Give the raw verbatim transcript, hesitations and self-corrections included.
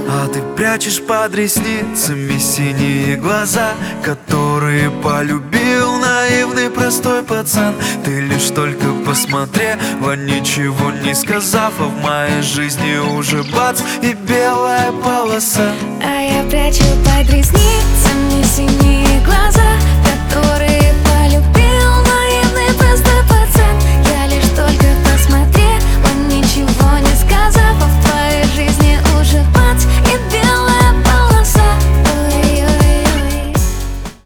А ты прячешь под ресницами синие глаза, которые полюбил наивный простой пацан. Ты лишь только посмотрела, ничего не сказав, а в моей жизни уже бац и белая полоса. А я прячу под ресницами